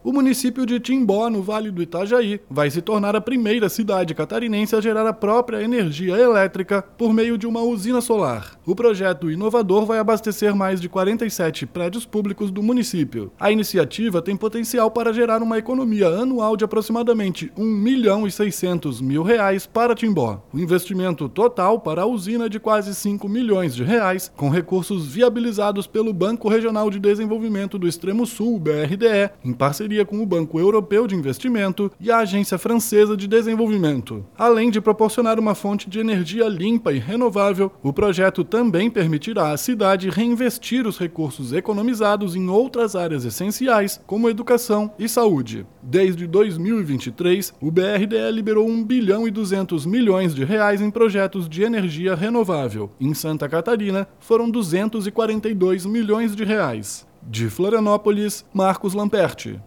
O município de Timbó, no Vale do Itajaí, vai se tornar a primeira cidade catarinense a gerar a própria energia elétrica por meio de uma usina solar. O projeto inovador vai abastecer mais de 47 prédios públicos do município. A iniciativa tem potencial para gerar uma economia anual de aproximadamente R$ 1.600.000 para Timbó. O investimento total para a usina é de quase R$ 5 milhões, com recursos viabilizados pelo Banco Regional de Desenvolvimento do Extremo Sul, BRDE, em parceria com o Banco Europeu de Investimento e a Agência Francesa de Desenvolvimento. Além de proporcionar uma fonte de energia limpa e renovável, o projeto também permitirá à cidade reinvestir os recursos economizados em outras áreas essenciais, como educação e saúde. Desde 2023, o BRDE liberou R$ 1,2 bilhão em projetos de energia renovável. Em Santa Catarina, foram R$ 242 milhões. De Florianópolis, Marcos Lamperti.